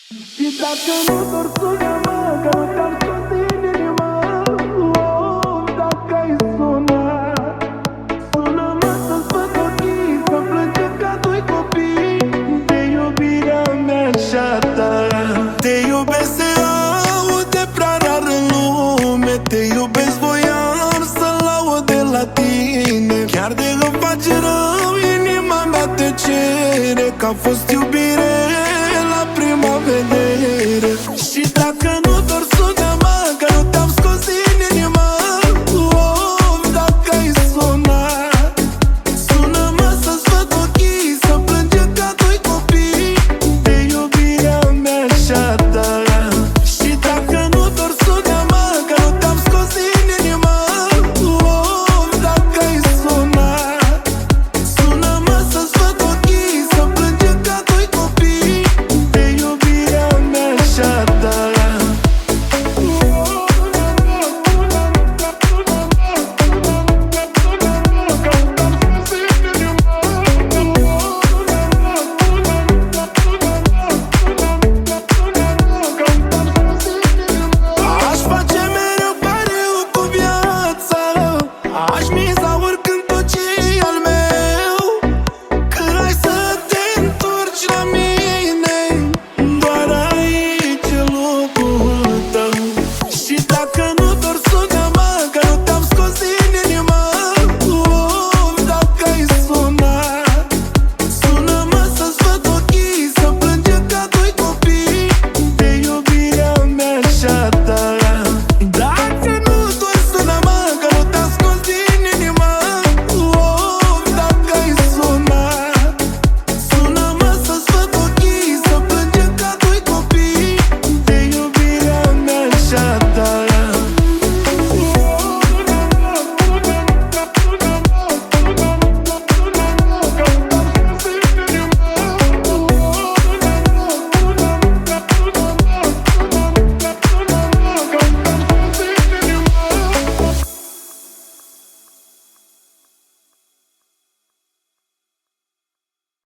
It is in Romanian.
Și dacă nu doar sună-mă, că nu te-am scos din inimă. Dacă ai sunat, sună-mă să-ți văd ochii, să plângem ca doi copii de iubirea mea și a ta. Te iubesc, se aude prea rar în lume. Te iubesc, voiam să-l aud de la tine. Chiar de îmi face rău, inima mea te cere, că a fost iubire